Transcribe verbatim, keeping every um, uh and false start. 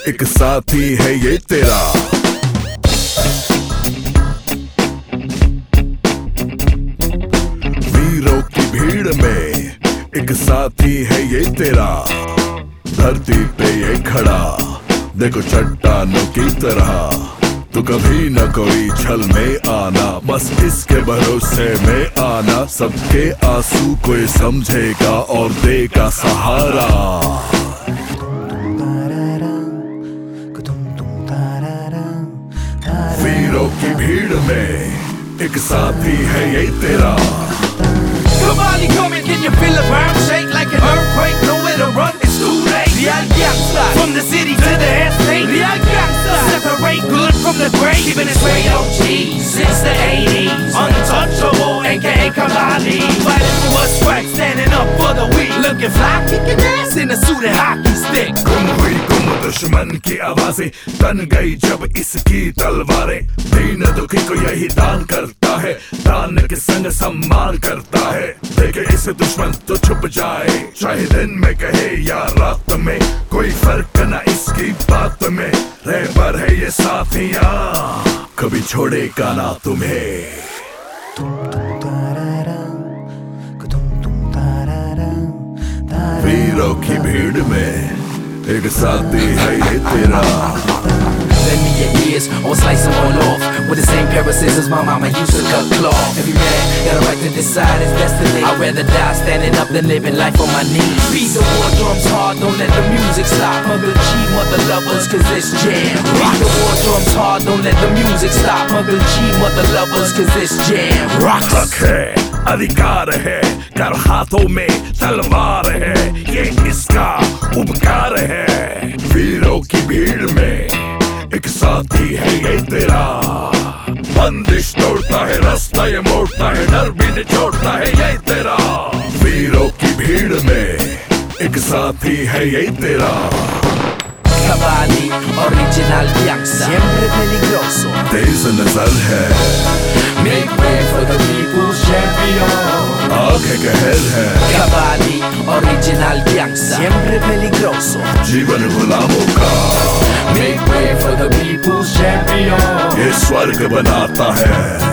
एक साथी है ये तेरा। वीरों की भीड़ में एक साथी है ये तेरा। धरती पे ये खड़ा देखो चट्टानों की तरह। तो कभी न कोई छल में आना, बस इसके भरोसे में आना। सबके आंसू कोई समझेगा और देगा सहारा। वीरों की भीड़ में एक साथी है ये तेरा। Come on, you coming? Can you feel the ground shake like an earthquake? Nowhere to run, it's too late. Real gangsta, from the city to the estate. Real gangsta, separate good from the great. Keeping it straight O G since the eighties. Untouchable, aka Kamali. Fighting for what's right, standing up for the weak. Looking fly, kicking ass in a suit and hockey stick. गुम हुई गुम दुश्मन की आवाजें, तन गई जब इसकी तलवारें। दीन दुखी को यही दान करता है, दान के संग सम्मान करता है। देखे इसे दुश्मन तो छुप जाए, चाहे दिन में कहे या रात में। कोई फर्क न इसकी बात में, रहबर है ये साथियां, कभी छोड़ेगा ना तुम्हें। वीरों की भीड़ में एक साथी है ये तेरा। Lend me your ears or slice them all off with the same pair of scissors my mama used to cut cloth. Every man got a right to decide his destiny. I'd rather die standing up than living life on my knees. Beat the war drums hard, don't let the music stop. Mother G, mother lovers, cause it's jam. Beat the war drums hard, don't let the music stop. Mother G, mother lovers, cause it's jam. Rock हक है, अधिकार है, कर हाथों में तलवार है, ये इसका उपकार है। वीरों की भीड़ में एक साथी है ये तेरा। बंदिश तोड़ता है, रास्ता ये मोड़ता है, डर भी निचोड़ता है ये तेरा। वीरों की भीड़ में एक साथी है ये तेरा। Cavalli, original gangsta, siempre peligroso. तेज नजर है, Make way for the people's champion. आंखें कहर है, Cavalli, original gangsta, siempre peligroso. जीवन गुलामों का Make way for the people's champion. ये स्वर्ग बनाता है।